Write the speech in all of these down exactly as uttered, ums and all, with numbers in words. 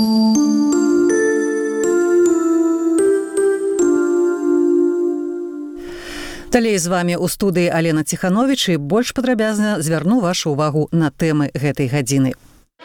Далей з вами ў студыі Алена Ціхановіч і больш падрабязна звярну вашу ўвагу на тэмы гэтай гадзіны.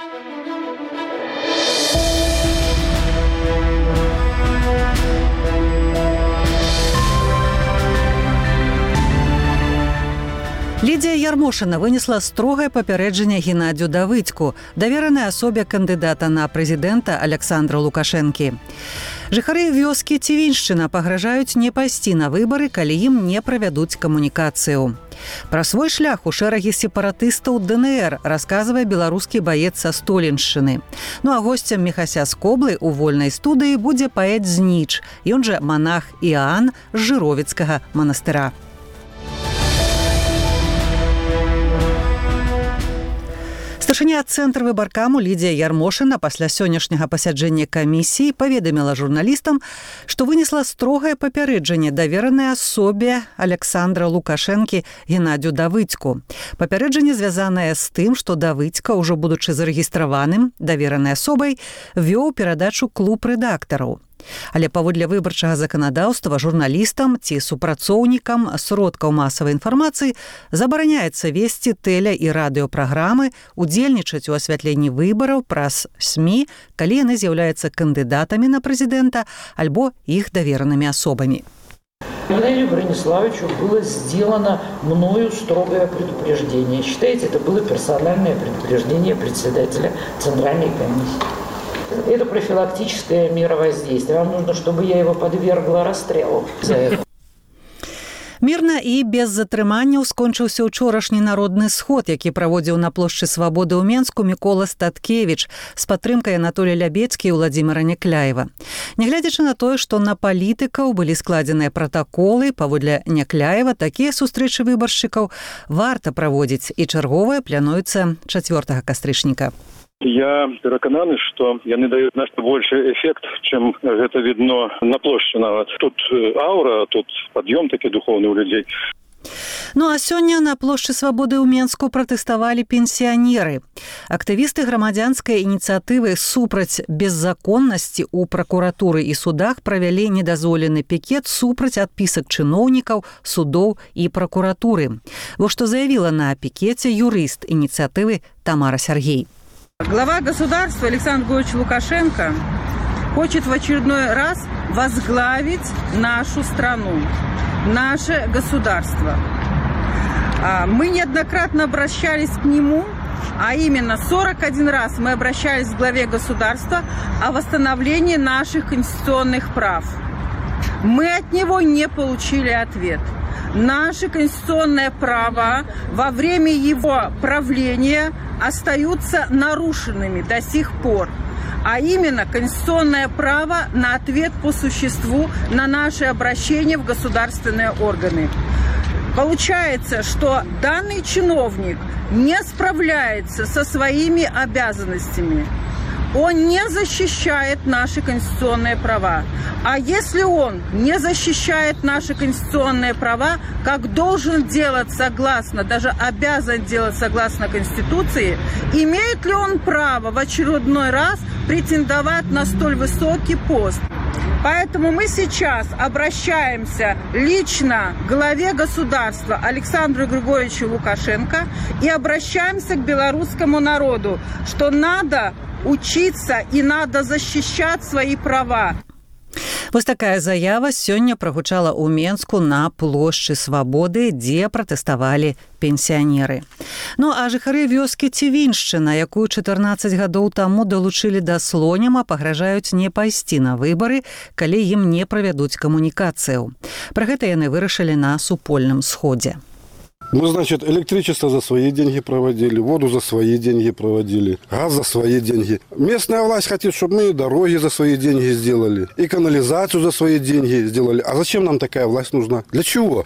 Лідія Ярмошына вынесла строгае папярэджанне Геннадзю Давыдзьку, даверанай асобе кандыдата на прэзідэнта Александра Лукашэнкі. Жыхары вёскі Цівіншчына пагражаюць не пайсці на выбары, калі ім не правядуць камунікацыю. Пра свой шлях у шэрагі сепаратыстаў ДНР расказвае беларускі баец са Столеншчыны. Ну а госцем Міхася з Коблы ў вольнай студыі будзе паэт Зніч, ён жа манах Іаан з Жыровіцкага манастыра. Старшыня цэнтра выбаркаму Лідія Ярмошына пасля сённяшняга пасяджэння камісіі паведаміла журналістам, што вынесла строгае папярэджанне даверанай асобе Александра Лукашэнкі Геннадзю Давыдзьку. Папярэджанне звязанае з тым, што Давыдзька, ужо будучы зарэгістраваным даверанай асобай, вёў перадачу клуб рэдактараў. Але паводле выбарчага заканадаўства журналістам ці супрацоўнікам сродкаў масавай інфармацыі забараняецца весці тэля- і радыёпраграмы, удзельнічаць у асвятленні выбараў праз СМІ, калі яны з'яўляюцца кандыдатамі на прэзідэнта альбо іх даверанымі асобамі. Валерию Брониславовичу было сделано мною строгое предупреждение. Считаете, это было персональное предупреждение председателя Центральной комиссии. Это профилактическая мера воздействия. Вам нужно, чтобы я его подвергла расстрелу за это. Мірна і без затрыманняў скончыўся ўчорашні народны сход, які праводзіў на плошчы Свабоды ў Менску Мікола Статкевіч з падтрымкай Анатолія Лябецкі і Владзіміра Някляева. Нягледзячы на тое, што на палітыкаў былі складзеныя пратаколы, паводле Някляева такія сустрэчы выбаршчыкаў варта праводзіць, і чарговая плануецца чацвёртага кастрычніка. Я перакананы, што яны даюць значна большы эфект, чым гэта відно на плошчы нават. Тут аура, тут пад'ём такі духоўны ў людзей. Ну а сёння на плошчы Свабоды ў Менску пратэставалі пенсіянеры. Актывісты грамадзянскай ініцыятывы супраць беззаконнасці ў пракуратуры і судах правялі недазволены пікет супраць адпісак чыноўнікаў, судоў і пракуратуры. Вось што заявіла на пікеце юрыст ініцыятывы Тамара Сергей. Глава государства Александр Григорьевич Лукашенко хочет в очередной раз возглавить нашу страну, наше государство. Мы неоднократно обращались к нему, а именно сорок один раз мы обращались к главе государства о восстановлении наших конституционных прав. Мы от него не получили ответ. Наши конституционные права во время его правления остаются нарушенными до сих пор. А именно конституционное право на ответ по существу на наши обращения в государственные органы. Получается, что данный чиновник не справляется со своими обязанностями. Он не защищает наши конституционные права. А если он не защищает наши конституционные права, как должен делать согласно, даже обязан делать согласно Конституции, имеет ли он право в очередной раз претендовать на столь высокий пост? Поэтому мы сейчас обращаемся лично к главе государства Александру Григорьевичу Лукашенко и обращаемся к белорусскому народу, что надо учиться и надо защищать свои права. Вось такая заява сёння прагучала ў Менску на плошчы Свабоды, дзе пратэставалі пенсіянеры. Ну а жыхары вёскі Цівіншчына, якую чатырнаццаць гадоў таму далучылі да Слоняма, пагражаюць не пайсці на выбары, калі ім не правядуць камунікацыяў. Пра гэта яны вырашылі на супольным сходзе. Мы, значит, электричество за свои деньги проводили, воду за свои деньги проводили, газ за свои деньги. Местная власть хотит, чтобы мы дороги за свои деньги сделали, и канализацию за свои деньги сделали. А зачем нам такая власть нужна? Для чего?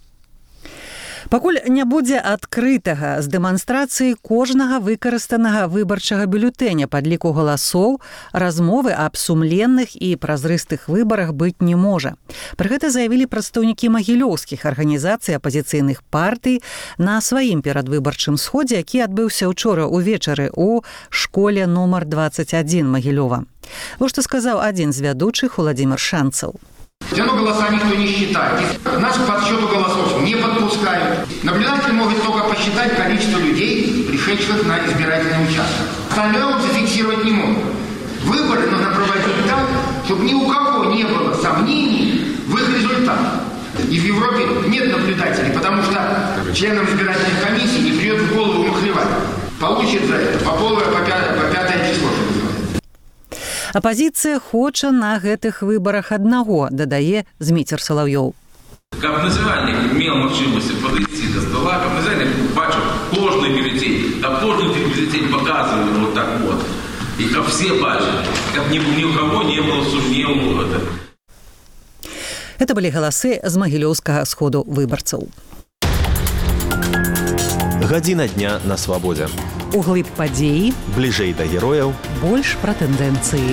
Пакуль не будзе адкрытага з дэманстрацыі кожнага выкарыстанага выбарчага бюлетэня падліку галасоў, размовы аб сумленных і празрыстых выбарах быць не можа. Пры гэта заявілі прадстаўнікі магілёўскіх арганізацый апазіцыйных партый на сваім перадвыбарчым сходзе, які адбыўся ўчора ўвечары ў школе нумар дваццаць адзін Магілёва. Вот что сказал один из ведущих Владимир Шанцев. Все равно голоса никто не считает. Нас к подсчету голосов не подпускают. Наблюдатель может только посчитать количество людей, пришедших на избирательный участок. Остальное он зафиксировать не может. Выборы нужно проводить так, чтобы ни у кого не было сомнений в их результатах. И в Европе нет наблюдателей, потому что членам избирательной комиссии не придет в голову махлевать. Получит за это по полное, по пятое число. Апозіцыя хоча на гэтых выбарах аднаго, дадае Зміцер Салаўёў. Каб называльнік меў магчымасць падысці да стола, каб называльнік бачыў кожны бюлетень, каб кожны бюлетень паказвалі вот так вот. І каб все бачылі, каб ні, ні ў каго не было сумневу. Это былі галасы з магілёўскага сходу выбарцаў. Гадзіна дня на свабодзе. Углыб падзеі, бліжэй да герояў, больш пра тэндэнцыі.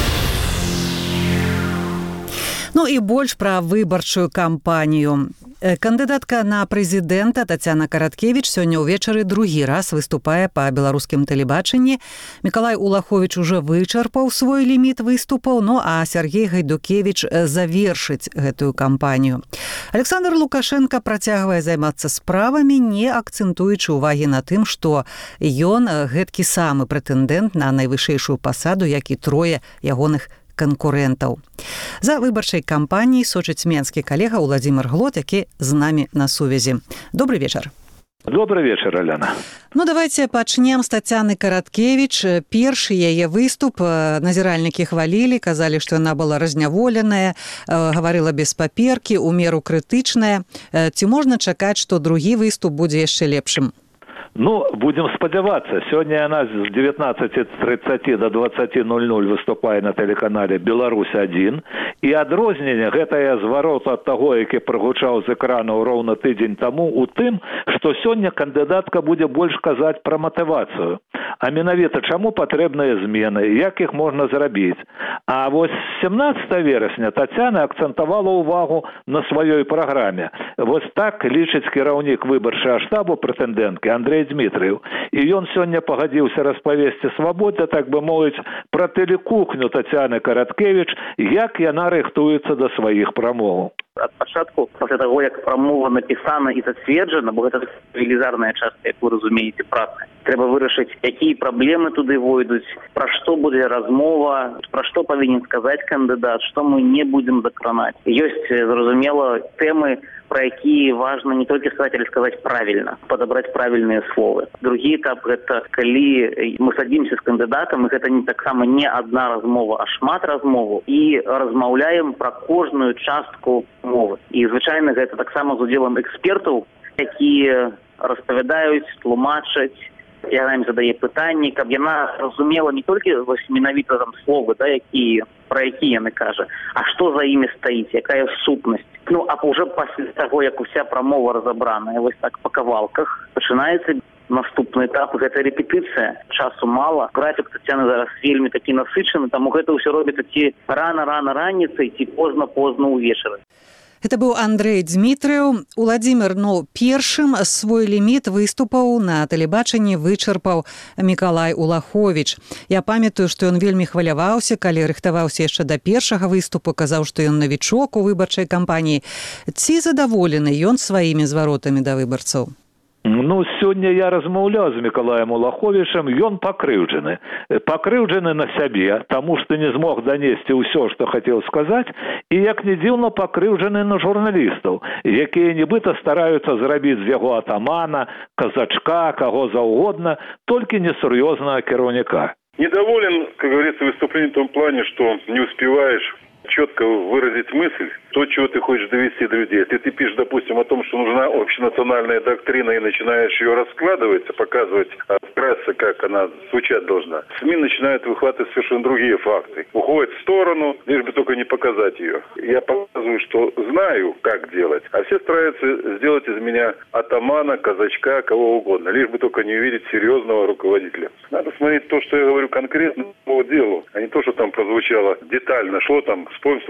Ну і больш пра выбарчую кампанію. Кандыдатка на прэзідэнта Тацяна Караткевіч сёння ўвечары другі раз выступае па беларускім тэлебачанні. Мікалай Улаховіч ужо вычарпаў свой ліміт выступаў, ну а Сергей Гайдукевіч завершыць гэтую кампанію. Александр Лукашенко працягвае займацца справамі, не акцэнтуючы ўвагі на тым, што ён гэткі самы прэтэндэнт на найвышэйшую пасаду, як і трое ягоных канкурэнтаў. За выбарчай кампаніяй сочыць менскі калега Владимир Глот, які з намі на сувязі. Добрый вечар. Добрый вечар, Аляна. Ну, давайте пачнем з Тацяны Караткевіч. Першы яе выступ назіральнікі хвалілі, казалі, што яна была разняволеная, гаварыла без паперкі, у меру крытычная. Ці можна чакаць, што другі выступ будзе яшчэ лепшым? Ну, будем спадзявацца. Сёння яна з девятнадцати тридцати до двадцати ноль ноль выступае на тэлеканале «Беларусь один». І адрозненне гэтае зварот ад таго, які прагучаў з экранаў роўна тыдзень таму, у тым, што сёння кандыдатка будзе больш казаць пра матывацыю. А менавіта чаму патрэбныя змены, як іх можна зрабіць. А вось семнадцатого верасня Тацяна акцэнтавала ўвагу на сваёй праграме. Вось так лічыць кіраўнік выбарчага штабу прэтэндэнткі Андрей Дмітрыеў. І ён сёння пагадзіўся распавесці свабодзе, так бы мовіць, пра тэлекухню Тацяны Караткевіч, як яна рыхтуецца да сваіх прамоваў. Ад пачатку, пасля таго, як прамова напісана і зацверджана, бо гэта велізарная частка, як вы разумееце, працы. Трэба вырашыць, якія праблемы туды войдуць, пра што будзе размова, пра што павінен сказаць кандыдат, што мы не будзем закранаць. Ёсць, зразумела, тэмы, пра якія важна не толькі сказаць, але сказаць правільна, падабраць правільныя словы. Другі этап – гэта калі мы садзімся з кандыдатам, і гэта не таксама не адна размова, а шмат размоваў, і размаўляем пра кожную частку мовы. І, звычайна, гэта таксама з удзелам экспертаў, якія распавядаюць, тлумачаць, яна ім задае пытанні, каб яна разумела не толькі вось менавіта там словы, да, якія, пра якія яны кажа, а што за імі стаіць, якая сутнасць. Ну, а уже пасля таго, як уся прамова разабраная, вось так па кавалках, пачынаецца наступны этап, гэта рэпетыцыя. Часу мала. Графік Тацяны зараз вельмі такі насычаны, таму гэта ўсё робіцца ці рана-рана раніцай, ці позна-позна ўвечары. Это быў Андрей Дмітрыеў. Владимир, ну, першым свой ліміт выступаў на тэлебачанні вычарпаў Мікалай Улаховіч. Я памятаю, што ён вельмі хваляваўся, калі рыхтаваўся яшчэ да першага выступу, казаў, што ён навічок у выбарчай кампаніі. Ці задаволены ён сваімі зваротамі да выбарцаў? Ну, сёння я размаўляў з Мікалаем Улаховічам, ён пакрыўджаны. Пакрыўджаны на сябе, таму што не змог данесці ўсё, што хацеў сказаць, і, як не дзіўна, пакрыўджаны на журналістаў, якія нібыта стараюцца зрабіць з яго атамана, казачка, каго заўгодна, толькі несур'ёзнага кіраўніка. Недоволен, как говорится, выступлением в том плане, что не успеваешь четко выразить мысль, то, чего ты хочешь довести до людей. Если ты пишешь, допустим, о том, что нужна общенациональная доктрина, и начинаешь ее раскладывать, показывать вкратце, как она звучать должна, СМИ начинают выхватывать совершенно другие факты. Уходят в сторону, лишь бы только не показать ее. Я показываю, что знаю, как делать, а все стараются сделать из меня атамана, казачка, кого угодно, лишь бы только не увидеть серьезного руководителя. Надо смотреть то, что я говорю конкретно по делу, а не то, что там прозвучало детально, что там спонсор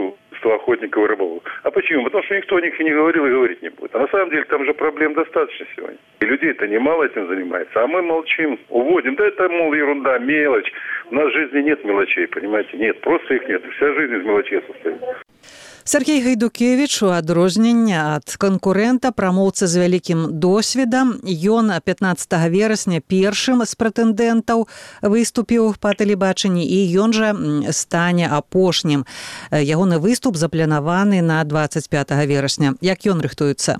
общества охотников и рыболовов. А почему? Потому что никто о них и не говорил, и говорить не будет. А на самом деле там же проблем достаточно сегодня. И людей-то немало этим занимается. А мы молчим, уводим. Да это, мол, ерунда, мелочь. У нас в жизни нет мелочей, понимаете? Нет, просто их нет. Вся жизнь из мелочей состоит. Сергей Гайдукевич, у адрознення ад канкурэнта, прамоўца з вялікім досведам, ён пятнаццатага верасня першым з прэтэндэнтаў выступіў па тэлебачанні, і ён жа стане апошнім. Ягоны выступ запланаваны на двадцать пятага верасня. Як ён рыхтуецца?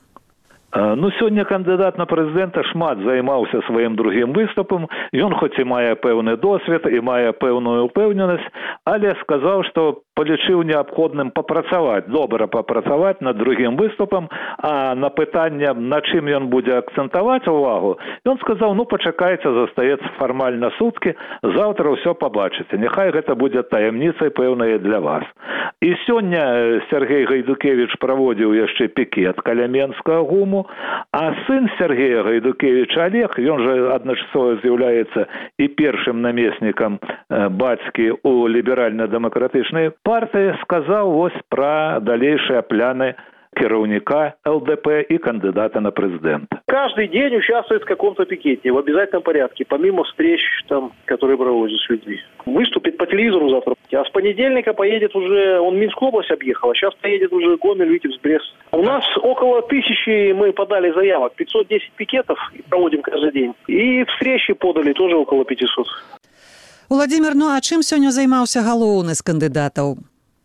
Ну, сёння кандыдат на прэзідэнта шмат займаўся сваім другім выступам. Ён хоць і мае пэўны досвед і мае пэўную упэўненасць, але сказаў, што палічыў неабходным папрацаваць, добра папрацаваць над другім выступам, а на пытанне, на чым ён будзе акцэнтаваць увагу, ён сказаў, ну, пачакайце, застаецца фармальна суткі, заўтра ўсё пабачыце. Няхай гэта будзе таямніцай пэўнай для вас. І сёння Сергей Гайдукевич праводзіў яшчэ пікет каля Менскага гуму, а сын Сергея Гайдукевича Олег, ён жа адначасова з'яўляецца і першым намеснікам бацькі у ліберальна-дэмакратычнай партыі, сказаў вось пра далейшыя пляны кіраўніка эл дэ пэ и кандидата на президента. Каждый день участвует в каком-то пикете, в обязательном порядке, помимо встреч, там, которые проводят с людьми. Выступит по телевизору завтра. А с понедельника поедет уже, он Минскую область объехал, а сейчас поедет уже Гомель, Витебск, Брест. У нас около тысячи мы подали заявок, пятьсот десять пикетов проводим каждый день. И встречи подали тоже около пятисот. Владимир, ну а чым сёння займаўся галоўны з кандыдатаў?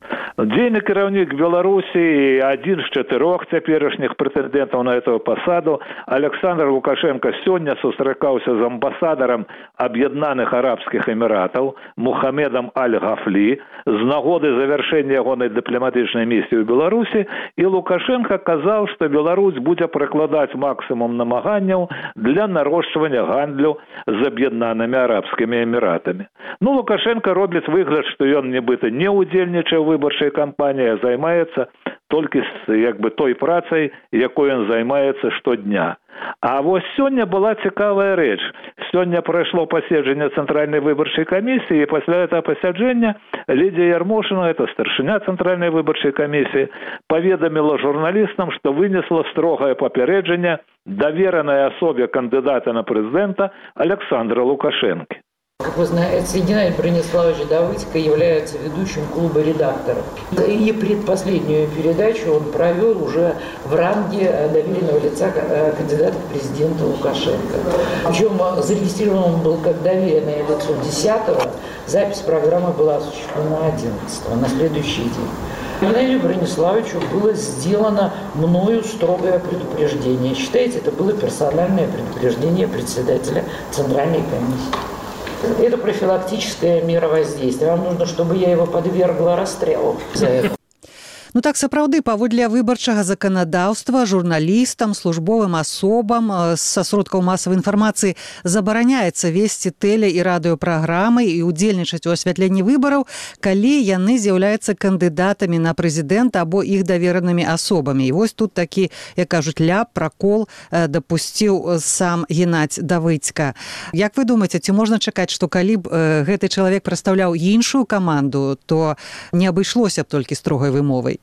Дзейны кіраўнік Беларусі, адзін з чатырох цяперашніх прэтэндэнтаў на эту пасаду, Александр Лукашенко сёння сустракаўся з амбасадарам Аб'яднаных Арабскіх Эміратаў Мухаммедам Аль-Гафлі з нагоды завяршэння ягонай дыпламатычнай місіі ў Беларусі, і Лукашенко казаў, што Беларусь будзе прыкладаць максімум намаганняў для нарошчвання гандлю з Аб'яднанымі Арабскімі Эміратамі. Ну, Лукашенко робіць выгляд, што ён нібыта не ўдзельнічае ў выбарчай кампанія, займаецца толькі як бы той працай, якой ён займаецца штодня. А вось сёння была цікавая рэч. Сёння прайшло паседжанне Цэнтральнай выбарчай камісіі, і пасля гэтага пасяджэння Лідія Ярмошина, это старшыня Цэнтральнай выбарчай камісіі, паведаміла журналістам, што вынесла строгае папярэджанне даверанай асобе кандыдата на прэзідэнта Александра Лукашенко. Как вы знаете, Геннадий Брониславович Давыдько является ведущим клуба редакторов. И предпоследнюю передачу он провел уже в ранге доверенного лица кандидата в президенты Лукашенко. Причем зарегистрирован он был как доверенное лицо десятого, запись программы была осуществлена одиннадцатого, на следующий день. Геннадию Брониславовичу было сделано мною строгое предупреждение. Считаете, это было персональное предупреждение председателя Центральной комиссии. Это профилактическая мера воздействия. Вам нужно, чтобы я его подвергла расстрелу за это. Ну так, сапраўды, паводле выбарчага заканадаўства журналістам, службовым асобам са сродкаў масавай інфармацыі забараняецца весці тэле- і радыёпраграмы і удзельнічаць у асвятленні выбараў, калі яны з'яўляюцца кандыдатамі на прэзідэнта або іх даверанымі асобамі. І вось тут такі, як кажуць, ляп, пракол дапусціў сам Геннадзь Давыдзька. Як вы думаеце, ці можна чакаць, што калі б гэты чалавек прадстаўляў іншую каманду, то не абышлося б толькі строгай вымовай?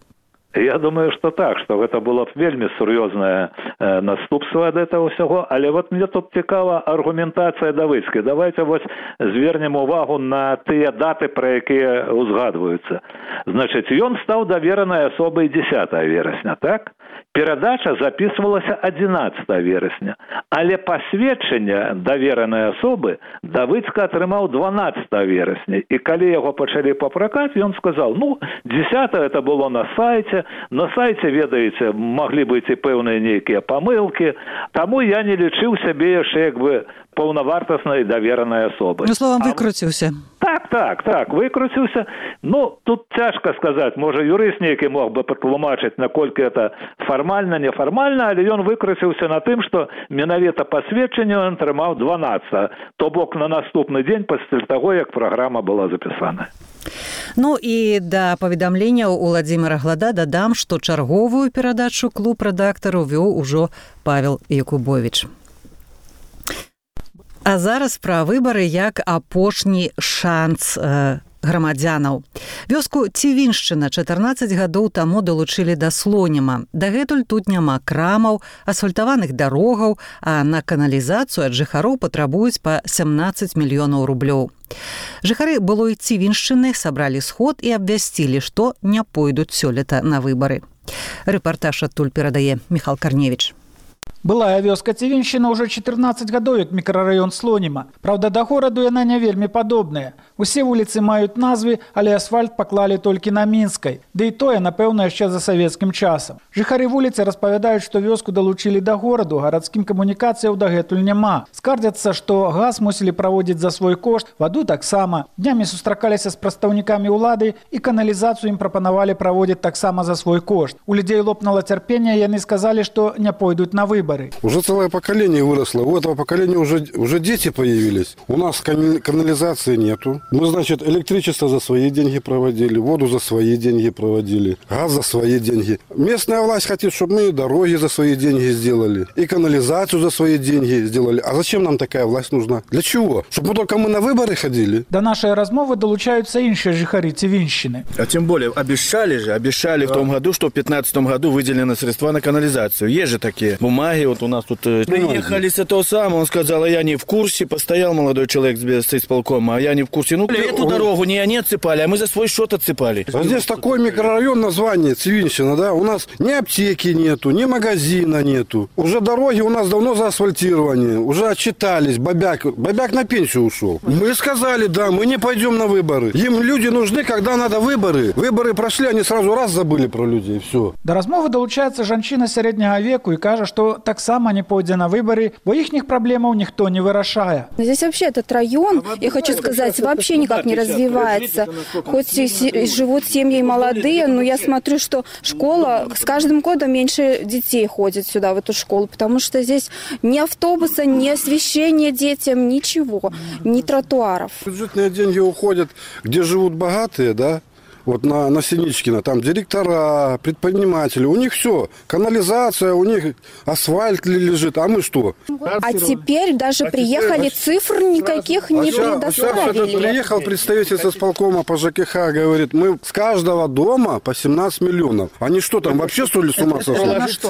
Я думаю, что так, что это было б вельмі сур'ёзнае э, наступства ад этого ўсяго, але вот мне тут цікава аргументацыя Давыдзькі. Давайте вот звернем увагу на тыя даты, пра якія узгадваюцца. Значыць, ён стаў даверанай асобай дзесятага верасня, так? Перадача записывалася одиннадцатого верасня, але пасведчанне даверанай асобы Давыдзька атрымаў дванаццатого верасня. І калі яго пачалі папракаць, ён сказаў, ну, дзесятого это было на сайце, на сайце, ведаеце, маглі быць і пэўныя нейкія памылкі, таму я не лічыў сябе яшчэ як бы паўнавартаснай даверанай асобай. Ну, словом, выкруціўся. Так, так, так, выкруціўся. Ну, тут цяжка сказаць, можа, юрыст нейкі мог бы патлумачыць, наколькі это фармальна, нефармальна, але ён выкруціўся на тым, што менавіта пасведчанне ён атрымаў дванаццатого, то бок на наступны дзень пасля таго, як праграма была запісана. Ну і да паведамлення Уладзіміра Глада дадам, што чарговую перадачу клуб рэдактараў вёў ужо Павел Якубович. А зараз пра выбары як апошні шанс э, грамадзянаў. Вёску Цівіншчына чатырнаццаць гадоў таму далучылі да Слоніма. Дагэтуль тут няма крамаў, асфальтаваных дарогаў, а на каналізацыю ад жыхароў патрабуюць па сямнаццаць мільёнаў рублёў. Жыхары былой Цівіншчыны сабралі сход і абвясцілі, што не пойдуць сёлета на выбары. Рэпартаж адтуль перадае Міхал Карневіч. Былая вёска Цівіншчына ўжо чатырнаццаць гадоў як мікрараён Слоніма. Праўда, да гораду яна не вельмі падобная. Усе вуліцы маюць назвы, але асфальт паклалі толькі на Мінскай. Ды і тое, напэўна, яшчэ за савецкім часам. Жыхары вуліцы распавядаюць, што вёску далучылі да гораду, гарадскім камунікацыяў дагэтуль няма. Скардзяцца, што газ мусілі праводзіць за свой кошт, ваду таксама. Днямі сустракаліся з прадстаўнікамі ўлады і каналізацыю ім прапанавалі праводзіць таксама за свой кошт. У людзей лопнула цярпенне, яны сказалі, што не пойдуць на выбары. Уже целое поколение выросло. У этого поколения уже, уже дети появились. У нас канализации нету. Мы, значит, электричество за свои деньги проводили, воду за свои деньги проводили, газ за свои деньги. Местная власть хотит, чтобы мы дороги за свои деньги сделали, и канализацию за свои деньги сделали. А зачем нам такая власть нужна? Для чего? Чтобы мы только мы на выборы ходили? До нашей размовы долучаются іншие жихари Цівіншчыны. А тем более, обещали же, обещали да. в том году, что в пятнадцатом году выделены средства на канализацию. Есть же такие бумаги. Вот у нас тут приехали с этого самого, он сказал, а я не в курсе, постоял молодой человек с исполкома, а я не в курсе. Ну, эту он... дорогу не они отсыпали, а мы за свой счет отсыпали. А здесь такой микрорайон название, Цівіншчына, да, у нас ни аптеки нету, ни магазина нету. Уже дороги у нас давно заасфальтированы, уже отчитались, Бабяк, Бабяк на пенсию ушел. Мы сказали, да, мы не пойдем на выборы. Им люди нужны, когда надо выборы. Выборы прошли, они сразу раз забыли про людей, все. До размовы долучается жанчына среднего веку и кажа, что так само не пойдет на выборы, бо ихних проблемов никто не вырашае. Здесь вообще этот район, я хочу сказать, вообще никак не развивается. Хоть и живут семьи молодые, но я смотрю, что школа, с каждым годом меньше детей ходит сюда, в эту школу, потому что здесь ни автобуса, ни освещения детям, ничего, ни тротуаров. Бюджетные деньги уходят, где живут богатые, да? Вот на, на Синичкина, там директора, предприниматели, у них все, канализация, у них асфальт лежит, а мы что? А теперь даже а приехали, теперь... цифр никаких а не сейчас, предоставили. Сейчас приехал представитель со сполкома по ЖКХ, говорит, мы с каждого дома по семнадцать миллионов. Они что там, вообще что ли с ума сошли?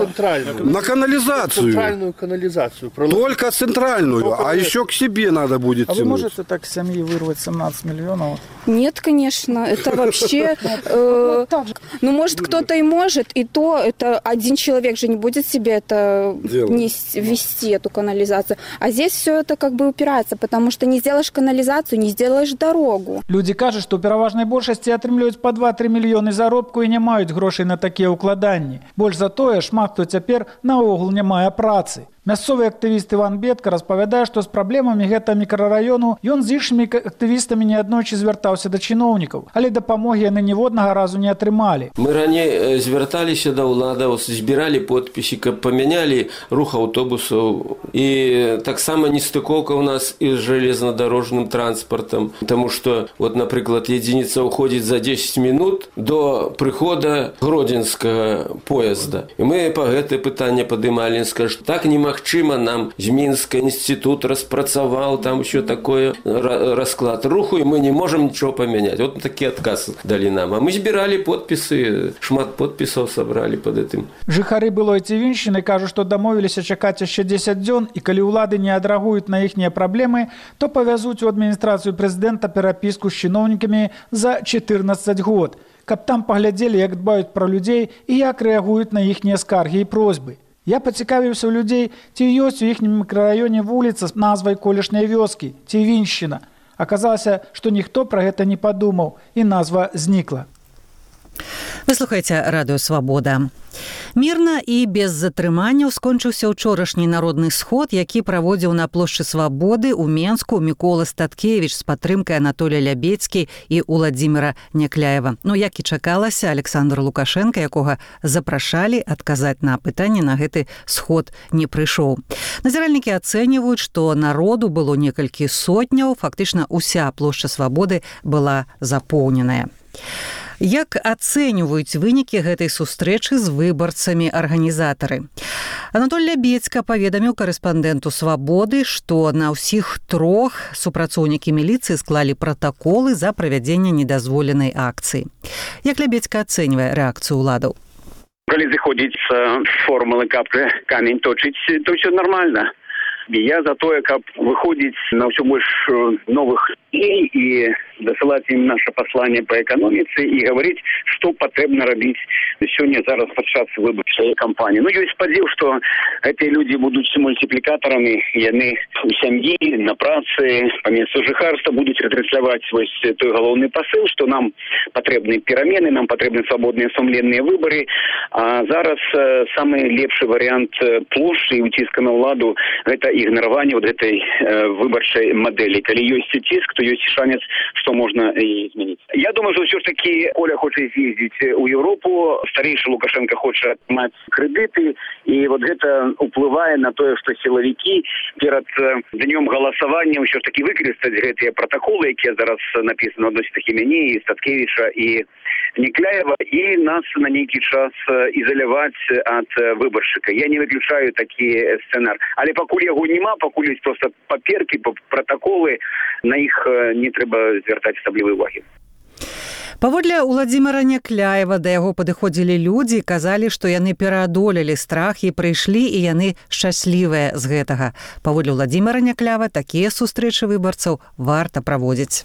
На канализацию. Центральную канализацию. Только центральную, Только а нет. еще к себе надо будет А тянуть. Вы можете так с семьи вырвать семнадцать миллионов? Нет, конечно, это вообще... Э, ну, может, кто-то и может, и то это один человек же не будет себе это не вести, эту канализацию. А здесь все это как бы упирается, потому что не сделаешь канализацию, не сделаешь дорогу. Люди кажут, что у пераважной большасці атрымліваюць по два-тры мільёны заробку і не маюць грошей на такія ўкладанні. Больш за тое, шмат хто цяпер наогул не мае працы. Мясцовы актывіст Іван Бедка распавядае, што з праблемамі гэтага мікрараёну ён з іншымі актывістамі неаднойчы звяртаўся да чыноўнікаў, але дапамогі яны ніводнага разу не атрымалі. Мы раней звярталіся да ўладаў, збіралі подпісы, каб памянялі рух аўтобусаў. І таксама нестыкоўка ў нас і з жалезнадорожным транспартам, таму што, вот, напрыклад, единица уходзіць за десять минут до прыхода гродзенскага поезда. І мы па гэтае пытанне падымалі, скажу, так немагчыма. Магчыма, нам з Мінска інстытут распрацаваў, там еще такое расклад руху, і мы не можем ничего поменять. Вот такі адказ далі нам. А мы збіралі подпісы, шмат подпісаў сабралі под этим. Жыхары былой Цівіншчыны кажуць, што дамовіліся чакаць яшчэ дзесяць дзён, і калі ўлады не адрэагуюць на іхнія праблемы, то павязуць у адміністрацыю прэзідэнта перапіску з чыноўнікамі за чатырнаццаць год, каб там паглядзелі, як дбаюць пра людзей і як рэагуюць на іхнія скаргі і просьбы. Я пацікавіўся ў людзей, ці ёсць у іхнім мікрараёне вуліца з назвай колішняй вёскі – Цівіншчына. Аказалася, што ніхто пра гэта не падумаў, і назва знікла. Вы слухаеце радыё «Свабода». Мірна і без затрыманняў скончыўся ўчорашні народны сход, які праводзіў на плошчы Свабоды ў Менску Мікола Статкевіч з падтрымкай Анатолія Лябецкі і Уладзіміра Някляева. Ну, як і чакалася, Александр Лукашенко, якога запрашалі адказаць на пытанне, на гэты сход не прыйшоў. Назіральнікі ацэньваюць, што народу было некалькі сотняў, фактычна ўся плошча Свабоды была запоўненая. Як ацэньваюць вынікі гэтай сустрэчы з выбарцамі арганізатары? Анатоль Лябедзька паведаміў карэспандэнту «Свабоды», што на ўсіх трох супрацоўнікі міліцыі склалі пратаколы за правядзенне недазволенай акцыі. Як Лябедзька ацэньвае рэакцыю ўладаў? Калі зыходзіць з формулы «каб камень точыць», то ўсё нормально. Я за тое, каб выходзіць на ўсё больш новых людей і дасылаць ім наше пасланне па эканоміцы і гаварыць, што патрэбна рабіць сёння зараз падчас выбарчай кампаніі. Ну, ёсць спадзеў, што гэтыя людзі будуць мультыплікатарамі, яны у сям'і, на працы, па месцу жыхарства будуць ратрансляваць вось той галоўны пасыл, што нам патрэбны перамены, нам патрэбны свабодныя сумленныя выбары. А зараз самы лепшы варыянт плошчы і уціска на ўладу гэта ігнараванне вот этой выбарчай мадэлі. Калі ёсць ціск, то ёсць шанец, што можна і змяніць. Я думаю, што ўсё ж такі Коля хоча з'ездзіць у Еўропу, старейшы Лукашенко хоча маць крэдыты, і вот гэта ўплывае на тое, што сілавікі перад днём галасавання ўсё ж такі выкарыстаць гэтыя пратаколы, якія зараз напісаны ў адносінах і мяне, і Статкевіча, і Некляева, і нас на нейкі час ізаляваць ад выбаршчыка. Я не выключаю такі сцэнар. Але пакуль яго няма, пакуль ёсць проста паперкі, пратаколы, на іх не трэба звяртаць асаблівай увагі. Паводле Уладзіміра Некляева да яго падыходзілі людзі і казалі, што яны пераадолелі страх і прыйшлі, і яны шчаслівыя з гэтага. Паводле Уладзіміра Некляева такія сустрэчы выбарцаў варта праводзіць.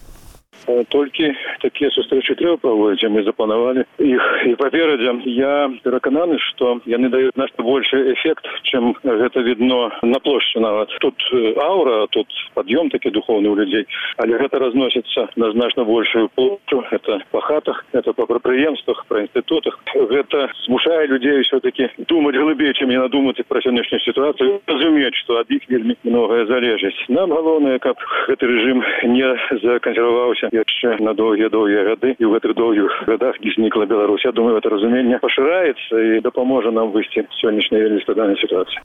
Толькі такія сустрэчы трэба праводзіць, мы запланавалі іх. І паперадзе я перакананы, што яны даюць значна большы эфект, чым гэта відно на плошчы нават. Тут аура, тут пад'ём такі духоўны ў людзей, але гэта разносіцца на значна большую плошчу. Гэта па хатах, гэта па прадпрыемствах, па інстытутах. Гэта змушае людзей ўсё-такі думаць глыбей, чым яна думаць пра сённяшнюю сітуацыю, разумець, што ад іх вельмі многае залежыць. Нам галоўнае, каб гэты рэжым не закансерваваўся яшчэ на доўгія-доўгія гады, і ў гэтых доўгіх гадах не знікла Беларусь. Я думаю, гэта разуменне пашыраецца і дапаможа нам выйсці з сённяшняй вельмі складанай сітуацыі.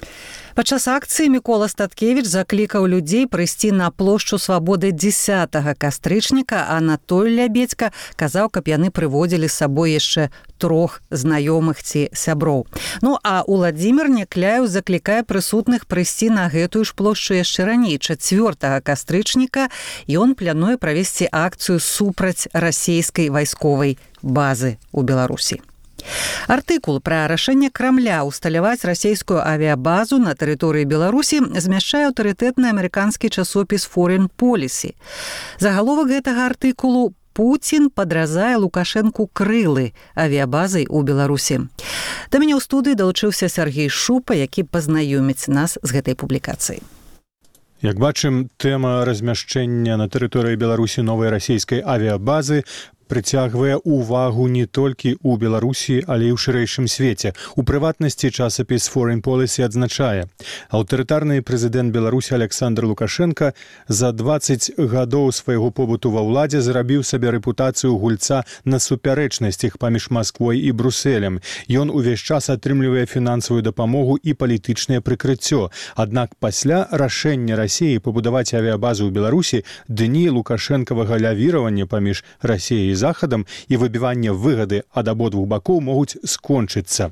Падчас акцыі Мікола Статкевіч заклікаў людзей прыйсці на плошчу Свабоды дзесятага кастрычніка, а Анатоль Лябедзька казаў, каб яны прыводзілі з сабой яшчэ трох знаёмых ці сяброў. Ну, а Уладзімір Некляеў заклікае прысутных прыйсці на гэтую ж плошчу яшчэ раней, чацвёртага кастрычніка, і ён плануе правесці акцыю супраць расійскай вайсковай базы ў Беларусі. Артыкул пра рашэнне Крамля ўсталяваць расійскую авіябазу на тэрыторыі Беларусі змяшчае аўтарытэтны амерыканскі часопіс Foreign Policy. Загаловак гэтага артыкулу «Пуцін падразае Лукашэнку крылы авіябазай у Беларусі». Да мяне ў студыі далучыўся Сергей Шупа, які пазнаёміць нас з гэтай публікацыяй. Як бачым, тэма размяшчэння на тэрыторыі Беларусі новай расійскай авіябазы прыцягвае увагу не толькі ў Беларусі, але і ў шырэйшым свеце. У прыватнасці часопіс Foreign Policy адзначае, аўтарытарны прэзідэнт Беларусі Александр Лукашенко за дваццаць гадоў свайго побыту ва ўладзе зарабіў сабе рэпутацыю гульца на супярэчнасцях паміж Масквой і Брусэлем. Ён увесь час атрымлівае фінансавую дапамогу і палітычнае прыкрыццё. Аднак пасля рашэння Расіі пабудаваць авіябазу ў Беларусі дні лукашэнкавага лявіравання паміж Расіяй і захадам і выбівання выгады ад абодвух бакоў могуць скончыцца.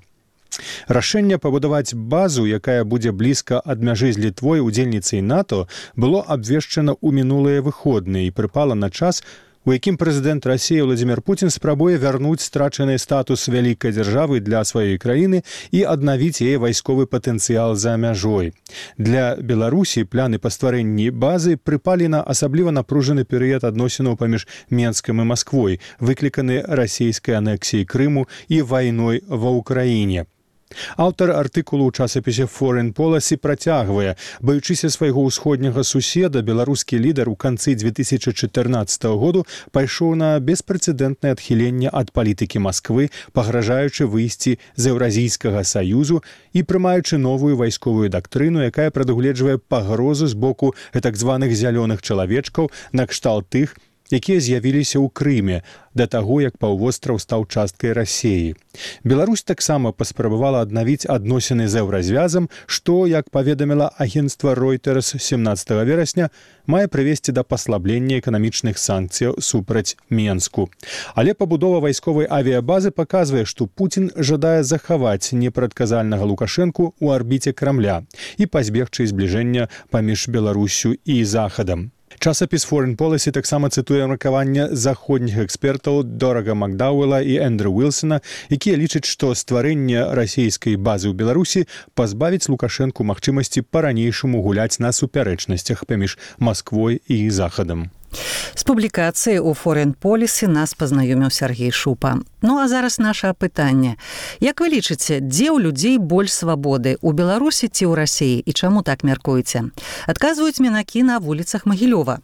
Рашэнне пабудаваць базу, якая будзе блізка ад мяжы з Літвой, удзельніцай НАТО, было абвешчана ў мінулыя выходныя і прыпала на час, у якім прэзідэнт Расіі Владзімір Пуцін спрабуе вярнуць страчаны статус вялікай дзяржавы для сваёй краіны і аднавіць яе вайсковы патэнцыял за мяжой. Для Беларусі пляны па стварэнні базы прыпалі на асабліва напружаны перыяд адносінаў паміж Менскам і Масквой, выкліканы расійскай анексіяй Крыму і вайной ва ўкраіне. Аўтар артыкулу ў часопісе Foreign Policy працягвае, баючыся свайго ўсходняга суседа, беларускі лідар у канцы дзве тысячы чатырнаццатага году пайшоў на беспрэцэдэнтнае адхіленне ад палітыкі Масквы, пагражаючы выйсці з Еўразійскага саюзу і прымаючы новую вайсковую дактрыну, якая прадугледжвае пагрозу з боку гэтак званых зялёных чалавечкаў, накшталт тых, якія з'явіліся ў Крыме да таго, як паўвостраў стаў часткай Расіі. Беларусь таксама паспрабавала аднавіць адносіны з еўразвязам, што, як паведаміла агенцтва Reuters семнаццатага верасня, мае прывесці да паслаблення эканамічных санкцыяў супраць Менску. Але пабудова вайсковай авіябазы паказвае, што Пуцін жадае захаваць непрадказальнага Лукашэнку ў арбіце Крамля і пазбегчы збліжэння паміж Беларусю і Захадам. Часапіс Foreign Policy таксама цытуе меркаванне заходніх экспертаў Дорага Макдауэла і Эндрю Уилсона, якія лічаць, што стварэнне расійскай базы ў Беларусі пазбавіць Лукашэнку магчымасці па-ранейшаму гуляць на супярэчнасцях паміж Масквой і Захадам. З публікацыяй у Foreign Policy нас пазнаёміў Сергей Шупа. Ну а зараз наша пытанне. Як вы лічыце, дзе ў людзей больш свабоды, у Беларусі ці ў Расіі, і чаму так мяркуеце? Адказваюць мінакі на вуліцах Магілёва.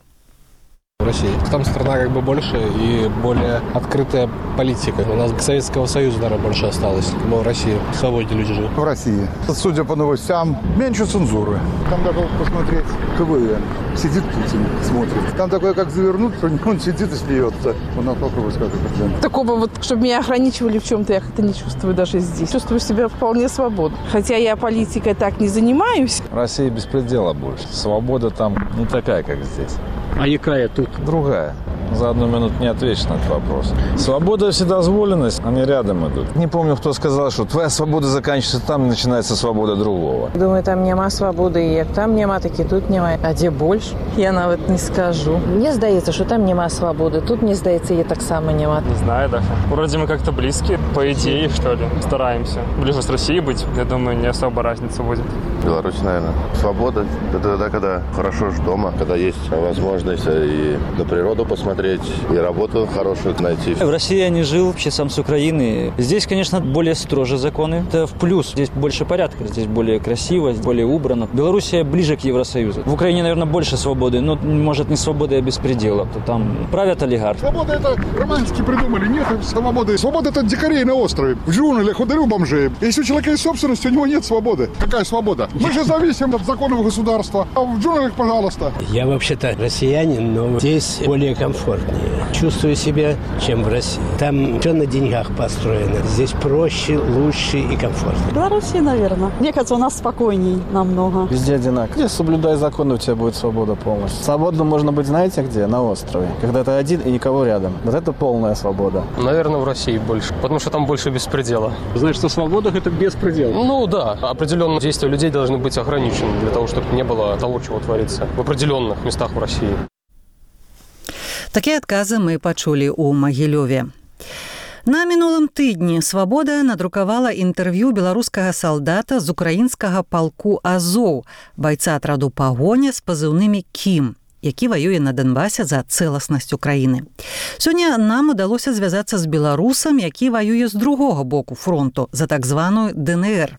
В России. Там страна как бы больше и более открытая политика. У нас Советского Союза, наверное, больше осталось. Но в России свободнее люди живут. В России. Судя по новостям, меньше цензуры. Там даже посмотреть КВН. Сидит Путин, смотрит. Там такое, как завернут, он сидит и смеется. Он нам попробует сказать президент. Такого вот, чтобы меня ограничивали в чем-то, я как-то не чувствую даже здесь. Чувствую себя вполне свободно. Хотя я политикой так не занимаюсь. В России беспредела больше. Свобода там не такая, как здесь. А якая тут? Другая. За одну минуту не ответишь на этот вопрос. Свобода и вседозволенность, они рядом идут. Не помню, кто сказал, что твоя свобода заканчивается там, и начинается свобода другого. Думаю, там нема свободи, і як там нема, так і тут нема. А де більше? Я навіть не скажу. Мені здається, що там нема свободи. Тут, мені здається, її так само нема. Не знаю даже. Вроде мы как-то близки, по идее, что ли. Стараемся. Ближе с Россией быть, я думаю, не особо разница будет. Беларусь, наверное. Свобода – это тогда, когда хорошо ж дома, когда есть возможность и на природу посмотреть, и работу хорошую найти. В России я не жил, вообще сам с Украины. Здесь, конечно, более строже законы. Это в плюс. Здесь больше порядка, здесь более красиво, более убрано. Белоруссия ближе к Евросоюзу. В Украине, наверное, больше свободы, но, может, не свободы, а беспредела. То там правят олигархи. Свобода – это романтики придумали. Нет свободы. Свобода – это дикарей на острове. В джунглях, ударю бомжей. Если у человека есть собственность, у него нет свободы. Какая свобода? Мы же зависим от законов государства. А в джунглях, пожалуйста. Я вообще-то россиянин, но здесь более комфортнее. Чувствую себя, чем в России. Там все на деньгах построено. Здесь проще, лучше и комфортнее. В Беларуси, наверное. Мне кажется, у нас спокойней намного. Везде одинаково. Где соблюдай законы, у тебя будет свобода полностью. Свободно можно быть, знаете где? На острове. Когда ты один и никого рядом. Вот это полная свобода. Наверное, в России больше, потому что там больше беспредела. Значит, что свобода – это беспредел? Ну да, определенные действия людей должны быть ограничены для того, чтобы не было того, чего творится в определенных местах в России. Такія адказы мы пачулі ў Магілёве. На мінулым тыдні «Свабода» надрукавала інтэрв'ю беларускага салдата з украінскага палку «Азоў», байца атраду «Пагоня» з пазыўнымі «Кім», які ваюе на Донбасе за цэласнасць Украіны. Сёння нам удалося звязацца з беларусам, які ваюе з другога боку фронту, за так званую ДНР.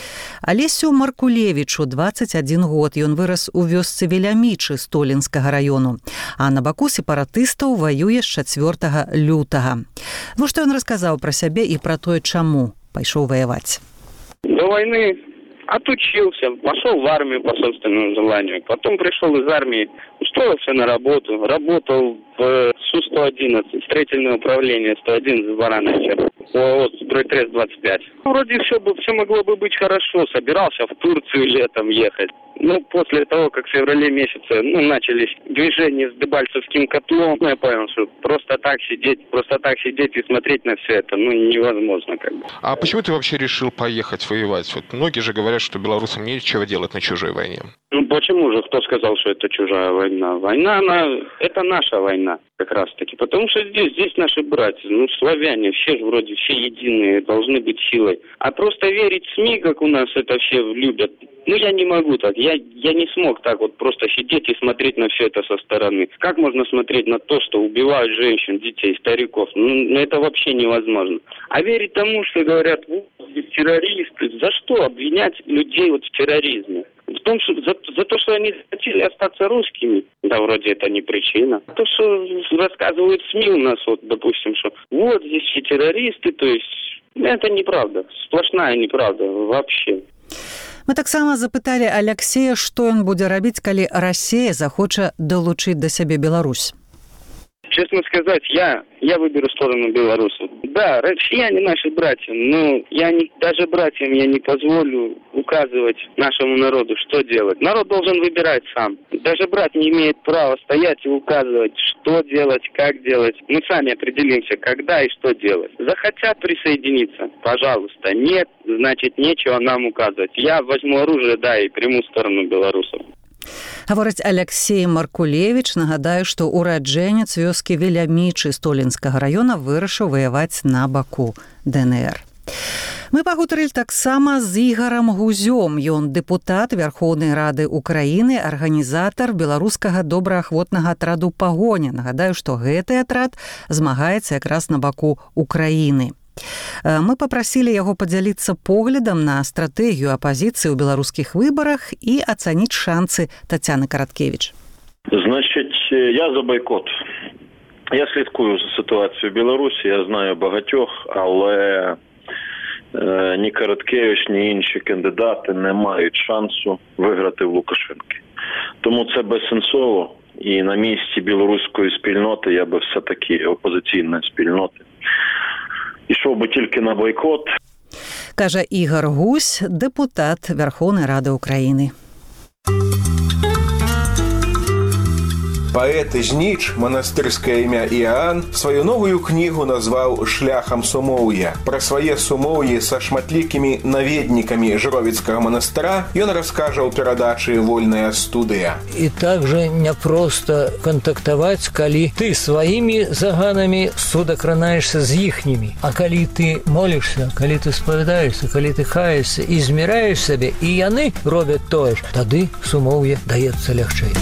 Алесю Маркулевічу дваццаць адзін год, ён вырас у вёсцы Велямічы Столінскага раёну, а на баку сепаратыстаў ваюе з чацвёртага лютага. Вот што ён расказаў пра сябе і пра тое, чаму пайшоў ваяваць. До войны отучился, пошел в армию по собственному желанию. Потом пришел из армии, устроился на работу, работал в Су сто одиннадцать, строительное управление сто один в Барановиче, ООО «Стройтрест двадцать пять». Вроде все, бы, все могло бы быть хорошо, собирался в Турцию летом ехать. Ну, после того, как в феврале месяце ну, начались движения с Дебальцевским котлом, ну, я понял, что просто так сидеть, просто так сидеть и смотреть на все это, ну, невозможно как бы. А почему ты вообще решил поехать воевать? Вот многие же говорят, что белорусам нечего делать на чужой войне. Ну, почему же? Кто сказал, что это чужая война? Война, она, это наша война, как раз-таки. Потому что здесь, здесь наши братья, ну, славяне, все же вроде, все единые, должны быть силой. А просто верить СМИ, как у нас это все любят, ну, я не могу так. Я, я не смог так вот просто сидеть и смотреть на все это со стороны. Как можно смотреть на то, что убивают женщин, детей, стариков? Ну, это вообще невозможно. А верить тому, что говорят, вот, террористы, за что обвинять людей вот в терроризме? В том, что за, за то, что они хотели остаться русскими, да, вроде это не причина. То, что рассказывают СМИ у нас, вот, допустим, что вот здесь все террористы, то есть это неправда, сплошная неправда вообще. Мы таксама запыталі Аляксея, што ён будзе рабіць, калі Расія захоча далучыць да сябе Беларусь. Честно сказать, я, я выберу сторону белорусов. Да, россияне наши братья, но я не, даже братьям я не позволю указывать нашему народу, что делать. Народ должен выбирать сам. Даже брат не имеет права стоять и указывать, что делать, как делать. Мы сами определимся, когда и что делать. Захотят присоединиться, пожалуйста. Нет, значит, нечего нам указывать. Я возьму оружие, да, и приму сторону белорусов. Гаворыць Алексей Маркулевич. Нагадаю, што ураджэнец вёскі Велямічы Столінскага раёна вырашыў ваяваць на баку ДНР. Мы пагутарылі таксама з Ігорам Гузём. Ён дэпутат Верхоўнай Рады Украіны, арганізатар беларускага добраахвотнага атраду «Пагоня». Нагадаю, што гэты атрад змагаецца якраз на баку Украіны. Мы папрасілі яго падзяліцца поглядам на стратэгію апазіцыі ў беларускіх выбарах і ацаніць шансы Тацяны Караткевіч. Значить, я за бойкот. Я слідкую за ситуацією в Білорусі, я знаю багатьох, але ні Короткевич, ні інші кандидати не мають шансу виграти в Лукашенки. Тому це безсенсово, і на місці білоруської спільноти, я би все-таки опозиційної спільноти, ішов би тільки на бойкот. Каже Ігор Гузь, депутат Верховної Ради України. Паэт Зніч, манастырскае імя Іаан, сваю новую кнігу назваў «Шляхам сумоўя». Пра свае сумоўі са шматлікімі наведнікамі Жыровіцкага манастыра ён раскажа ў перадачы «Вольная студыя». І также няпроста кантактаваць, калі ты сваімі заганамі судакранаешся з іхнімі. А калі ты молішся, калі ты спавядаешся, калі ты каешся і зміраеш сабе, і яны робяць тое ж, тады сумоўе даецца лягчэй.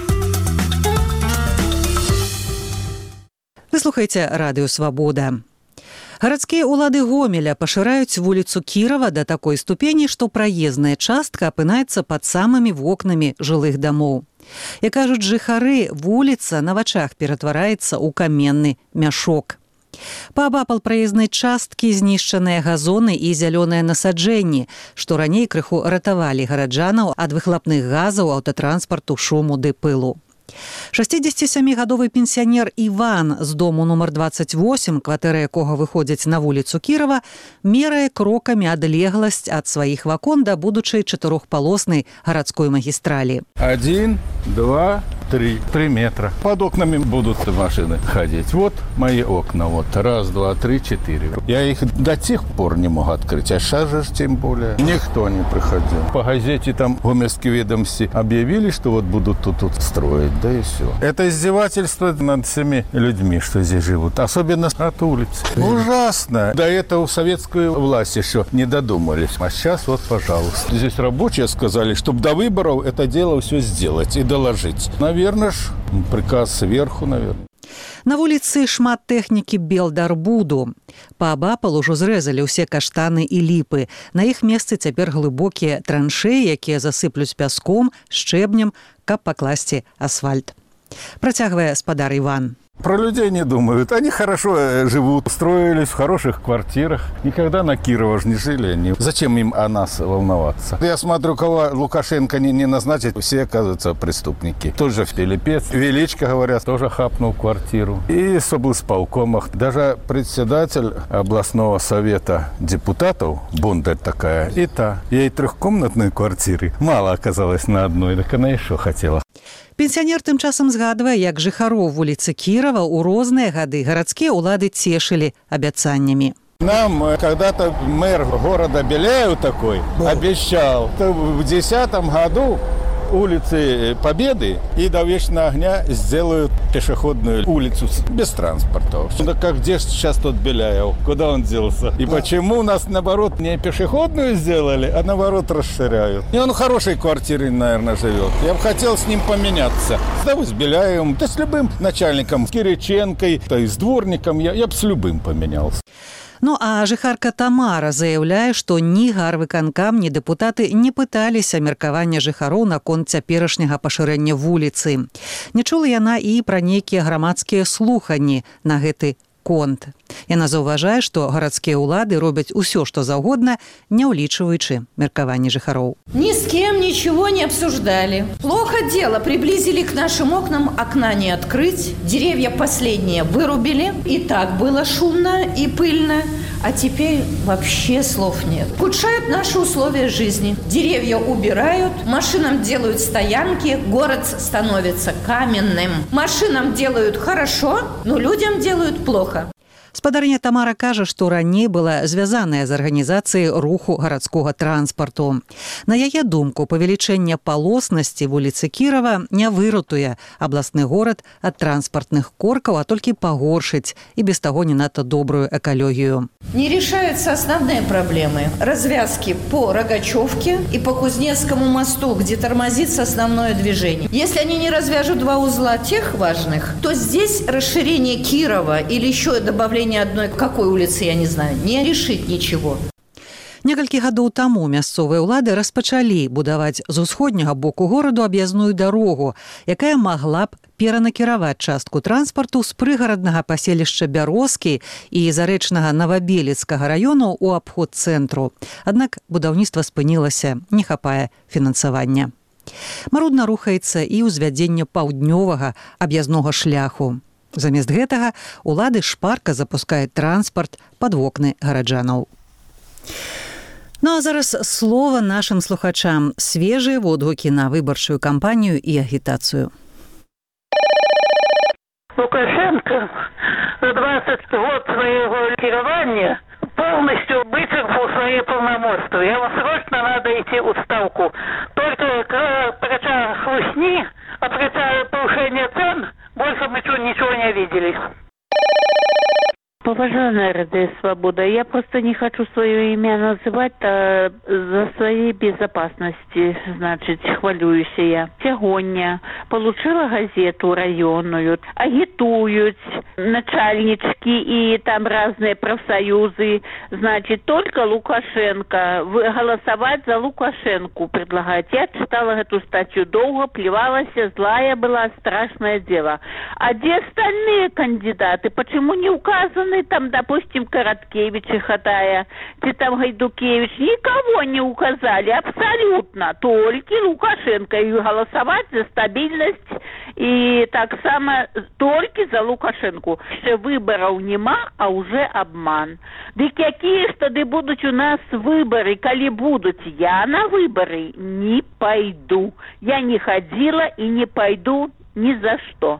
Вы слухаеце радыё «Свабода». Гарадскія ўлады Гомеля пашыраюць вуліцу Кірава да такой ступені, што праезная частка апынаецца пад самымі вокнамі жылых дамоў. Як кажуць жыхары, вуліца на вачах ператвараецца ў каменны мяшок. Паабапал праезнай часткі знішчаныя газоны і зялёныя насаджэнні, што раней крыху ратавалі гараджанаў ад выхлапных газаў, аўтатранспарту, шуму ды пылу. шасцідзесяцісямігадовы пенсіянер Іван з дому нумар дваццаць восем, кватэры якога выходзяць на вуліцу Кірава, мерае крокамі адлегласць ад сваіх вакон да будучай чатырохпалоснай гарадской магістралі. Один, два, три. Три метра. Под окнами будут машины ходить. Вот мои окна. Вот. Раз, два, три, четыре. Я их до тех пор не мог открыть. А сейчас же тем более. Никто не приходил. По газете там гомельские ведомости объявили, что вот будут тут, тут строить. Да и все. Это издевательство над всеми людьми, что здесь живут. Особенно от улицы. Ужасно. До этого советскую власть еще не додумались. А сейчас вот, пожалуйста. Здесь рабочие сказали, чтобы до выборов это дело все сделать и доложить. Наверное ж, приказ сверху, наверное. На вуліцы шмат тэхнікі Белдарбуду. Паабапал ужо зрэзалі ўсе каштаны і ліпы. На іх месцы цяпер глыбокія траншэі, якія засыплюць пяском, шчэбнем, каб пакласці асфальт. Працягвае спадар Іван. Про людей не думают. Они хорошо живут, устроились в хороших квартирах. Никогда на Кирова же не жили они. Зачем им о нас волноваться? Я смотрю, кого Лукашенко не, не назначит, все, оказываются, преступники. Тот же Филиппец, Величко, говорят, тоже хапнул квартиру. И с облсполкомах. Даже председатель областного совета депутатов, Бондарь такая, и та. Ей трехкомнатной квартиры мало оказалось на одной, так она еще хотела. Пенсіянер тым часам згадвае, як жыхароў вуліцы Кірава ў розныя гады гарадскія ўлады цешылі абяцаннямі. Нам когда-то мэр города Беляев такой обещал, что в десятом году улицы Победы и до Вечного огня сделают пешеходную улицу без транспорта. Да как где сейчас тот Беляев? Куда он делся? И почему у нас, наоборот, не пешеходную сделали, а наоборот расширяют? И он в хорошей квартире, наверное, живет. Я бы хотел с ним поменяться. Да с Беляевым, да с любым начальником, с Кириченкой, да и с дворником. Я, я бы с любым поменялся. Ну, а жыхарка Тамара заяўляе, што ні гарвыканкам, ні дэпутаты не пыталіся меркавання жыхароў наконт цяперашняга пашырэння вуліцы. Не чула яна і пра нейкія грамадскія слуханні на гэты конт. Яна заўважае, што гарадскія ўлады робяць усё, што заўгодна, не ўлічваючы меркаванні жыхароў. Ни с кем ничего не обсуждали. Плохо дело. Приблизили к нашим окнам, окна не открыть. Деревья последние вырубили. И так было шумно и пыльно. А теперь вообще слов нет. Ухудшают наши условия жизни. Деревья убирают, машинам делают стоянки, город становится каменным. Машинам делают хорошо, но людям делают плохо. Спадарня Тамара кажа, што раней была звязаная з арганізацыяй руху гарадскога транспарту. На яе думку, павелічэнне палоснасці вуліцы Кірова не выратуе абласны горад ад транспартных коркаў, а толькі пагоршыць і без таго не надта добрую экалогію. Не решаются основные проблемы. Развязки по Рогачевке и по Кузнецкому мосту, где тормозится основное движение. Если они не развяжут два узла тех важных, то здесь расширение Кирова или еще добавление одной какой улицы, я не знаю, не решит ничего. Некалькі гадоў таму мясцовыя ўлады распачалі будаваць з усходняга боку гораду аб'язную дарогу, якая магла б перанакіраваць частку транспарту з прыгараднага паселішча Бярозкі і зарэчнага Новабелецкага раёну ў абход цэнтру. Аднак будаўніцтва спынілася, не хапае фінансавання. Марудна рухаецца і ўзвядзенне паўднёвага аб'язнога шляху. Замест гэтага улады шпарка запускаюць транспарт пад вокны гараджанаў. Ну а зараз слова нашим слухачам. Свежие водгукі на выбарчую кампанію і агітацыю. Лукашенко за двадцать год своего кирования полностью вычерпал свои полномочия. Ему срочно надо идти в отставку. Только про хлыстни, а про повышение цен больше мы ничего не видели. Уважаемая Радия Свобода, я просто не хочу свое имя называть, а за своей безопасности, значит, хвалююсь я. Сегодня получила газету районную, агитуют начальнички и там разные профсоюзы, значит, только Лукашенко, голосовать за Лукашенко предлагать. Я читала эту статью долго, плевалась, злая была, страшное дело. А где остальные кандидаты? Почему не указаны? Там, допустим, Короткевич и Хатая, ты там Гайдукевич, никого не указали, абсолютно, только Лукашенко, и голосовать за стабильность, и так само только за Лукашенко. Ще выборов нема, а уже обман. Да какие ж тогда будут у нас выборы, коли будут? Я на выборы не пойду. Я не ходила и не пойду ни за что.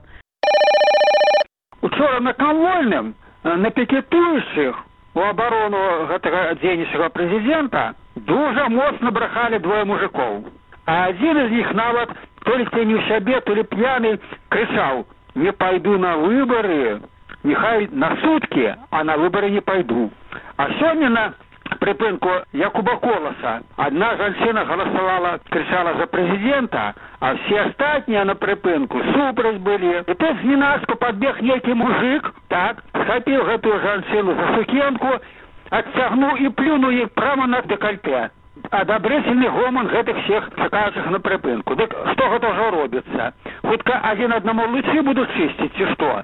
Вчера на конвольном на пикетующих у оборону гэтага дзейнічага президента дуже моцна брахали двое мужиков. А один из них нават то ли не в себе, то ли пьяный кричал: не пойду на выборы, нехай на сутки, а на выборы не пойду. А сегодня на припинку Якуба Колоса одна женщина голосовала, кричала за президента, а все остальные на припинку супраць были. И тут зненацку подбег некий мужик, так, схватил эту женщину за сукенку, оттягнул и плюнул ей прямо на декольте. Одобрительный гомон гэтых всех чакающих на припинку. Так что это уже робится? Хутка один одному лычы будут чистить, и что?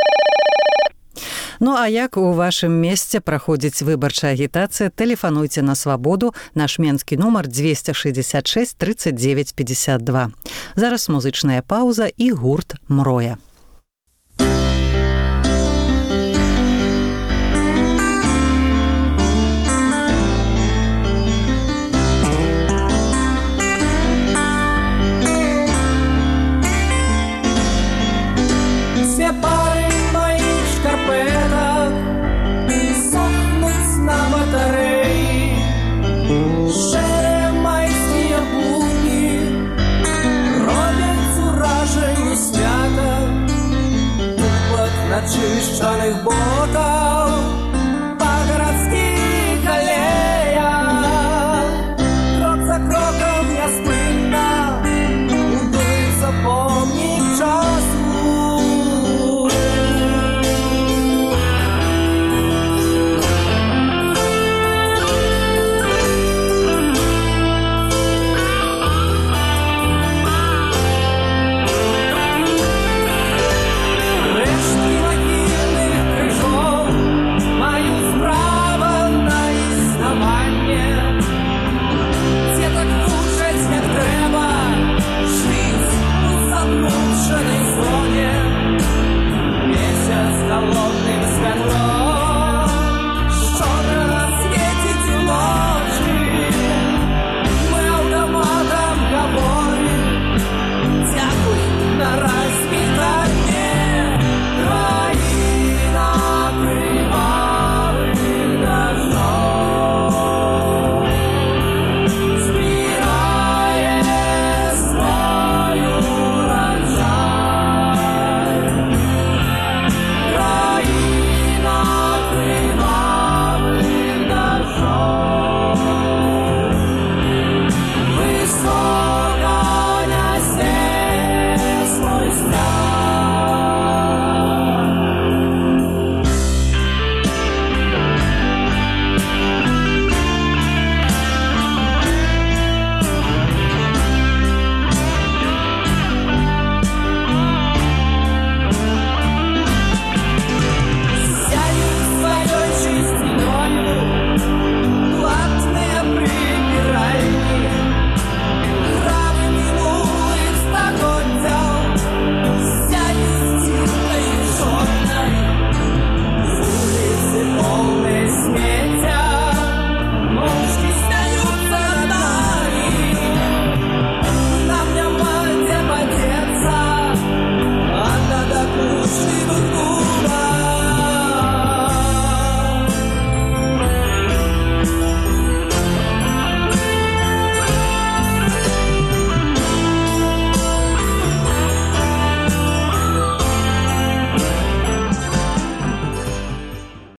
Ну а як у вашым месце праходзіць выбарчая агітацыя, тэлефануйце на Свабоду, наш менскі нумар двести шестьдесят шесть тридцать девять пятьдесят два. Зараз музычная пауза і гурт «Мроя».